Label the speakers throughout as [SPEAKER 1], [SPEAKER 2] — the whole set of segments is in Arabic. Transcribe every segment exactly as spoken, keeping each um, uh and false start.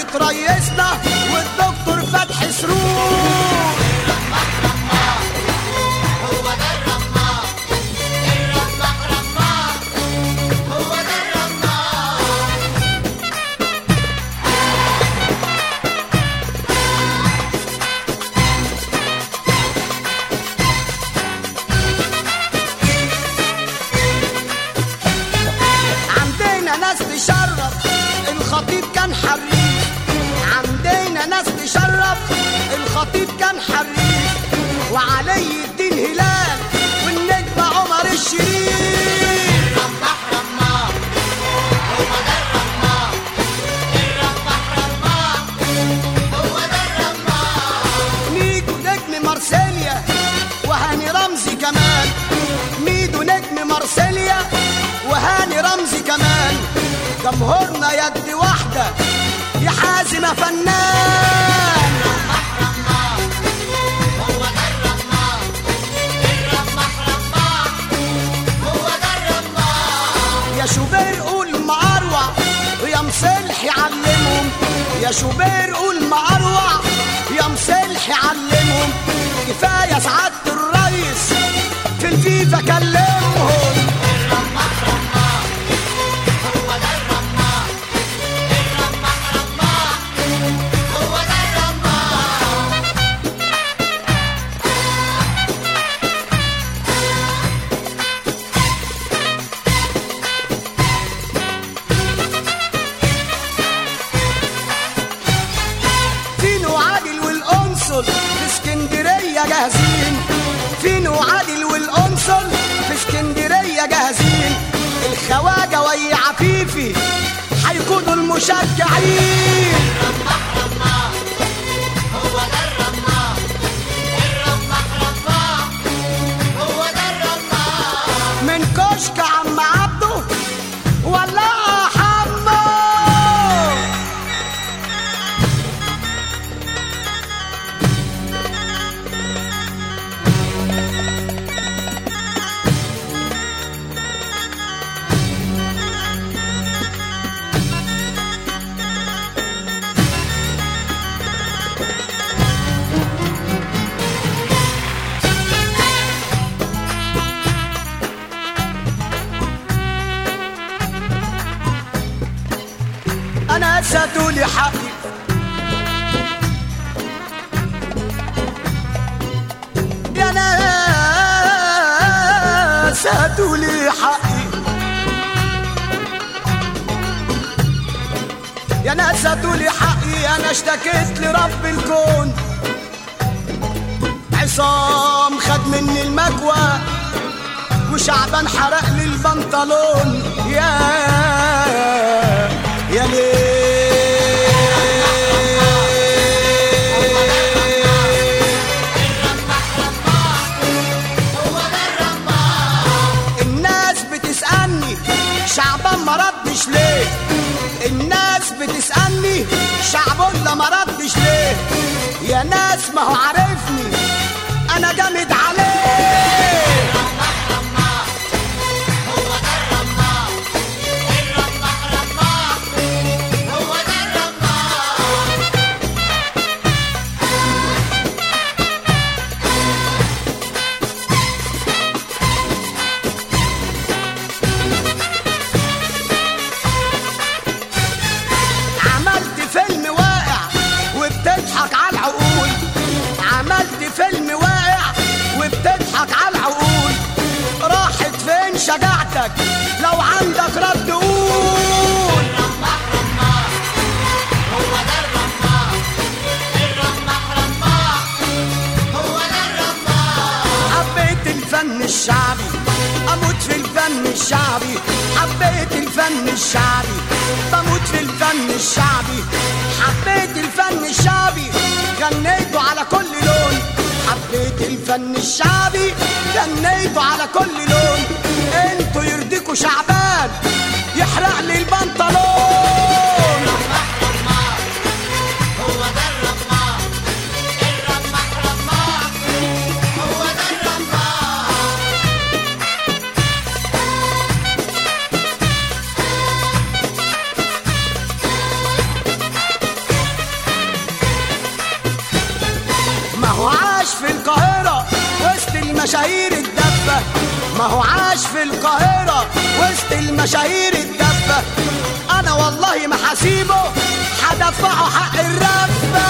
[SPEAKER 1] سعادة ريسنا والدكتور فتحي سرور.
[SPEAKER 2] هو ده الرماح، الرماح رماح، هو ده الرماح.
[SPEAKER 1] عندنا ناس تشرف الخطيب كان حريف، عندنا ناس تشرف الخطيب كان حريف، وعلي الدين هلال والنجم عمر الشريف.
[SPEAKER 2] الرماح رماح، هو ده الرماح، الرماح رماح، هو ده الرماح.
[SPEAKER 1] ميدو نجم مارسيليا وهاني رمزي كمان، ميدو نجم مارسيليا وهاني رمزي كمان، جمهورنا يد واحدة يا حازم فنان.
[SPEAKER 2] الرماح رماح، هو ده الرماح، الرماح رماح، هو ده الرماح.
[SPEAKER 1] يا شوبير قول معروع ويا مصلحي علمهم، يا شوبير قول معروع يا مصلحي علمهم، كفاية سعادة الريس في الفيفا كلمهم.
[SPEAKER 2] الرماح رماح، هو ده الرماح، الرماح رماح، هو ده الرماح.
[SPEAKER 1] فينو عادل والقنصل في اسكندرية جاهزين، فينو عادل والقنصل في اسكندرية جاهزين، الخواجة ويا عفيفي هيكونوا المشجعين.
[SPEAKER 2] الرماح رماح، هو ده الرماح، الرماح رماح، هو ده الرماح.
[SPEAKER 1] من كشك عم عبده ولا حمو. انا ساتولي حقي، يا ناس هاتولي حقي، يا ناس هاتولي حقي، انا اشتكيت لرب الكون، عصام خد مني المكوى وشعبان حرق لي البنطلون، يا يا الناس بتسألني شعبان ما ردش ليه، الناس بتسألني شعبان ده ما ردش ليه، يا ناس ما هو عارفني انا جامد عليه. عملت فيلم واقع وبتضحك على العقول، عملت فيلم واقع وبتضحك على العقول، راحت فين شجاعتك لو عندك رد قول.
[SPEAKER 2] الرماح رماح، هو ده الرماح، الرماح رماح، هو ده الرماح.
[SPEAKER 1] حبيت الفن الشعبي اموت في الفن الشعبي، حبيت الفن الشعبي بموت في الفن الشعبي، حبيت الفن الشعبي غنيته على كل لون، حبيت الفن الشعبي غنيته على كل لون، انتوا يرضيكوا شعبان يحرق لي البنطلون.
[SPEAKER 2] الرماح رماح، هو ده الرماح، الرماح رماح، هو ده الرماح.
[SPEAKER 1] المشاهير الدفة، ما هو عاش في القاهرة وسط المشاهير الدفة. انا والله ما حسيبه هدفعه حق الرفة.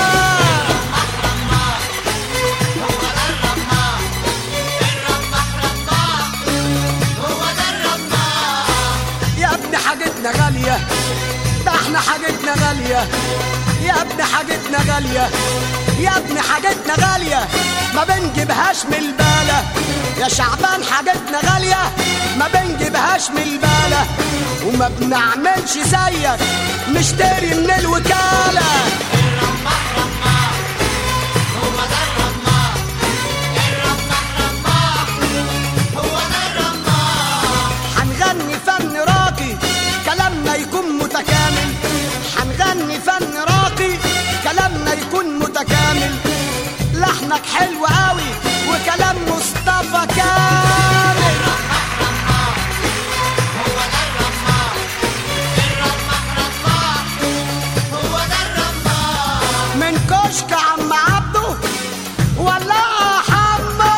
[SPEAKER 1] يا ابني حاجتنا غالية، ده احنا حاجتنا غالية، يا ابني حاجتنا غالية، يا ابني حاجتنا غالية ما بنجيبهاش من البالة. يا شعبان حاجتنا غالية ما بنجيبهاش من البالة، وما بنعملش زيك نشتري من الوكالة. هنغني فن راقي كلامنا يكون متكامل، هنغني فن راقي كلامنا يكون متكامل. لحنك حلو قوي وكلام مصطفى كامل. من كشك عم عبده ولا حمو.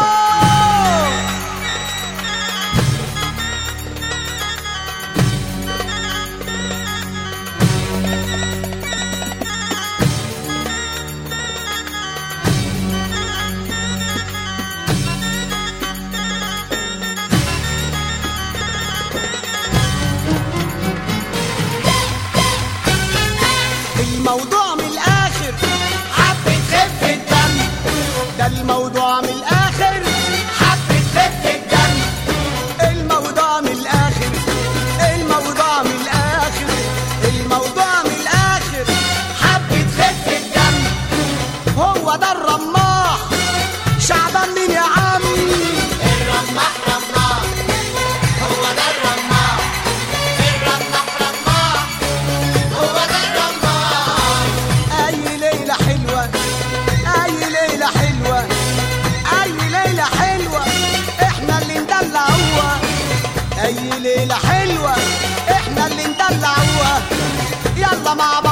[SPEAKER 1] الموضوع من الآخر حبة خفة دم، ده الموضوع من الآخر حبة خفة دم. الموضوع من الآخر، الموضوع من الآخر، الموضوع من الآخر حبة خفة دم. هو ده الرماح شعبان مين يا عم؟
[SPEAKER 2] الرماح رماح، هو ده الرماح. الرماح رماح، هو ده الرماح.
[SPEAKER 1] أي ليلة حلوة، أي ليلة حلوة، أي ليلة حلوة إحنا اللي ندلعوها. أي ليلة حلوة إحنا اللي ندلعوها. يلا مع بعض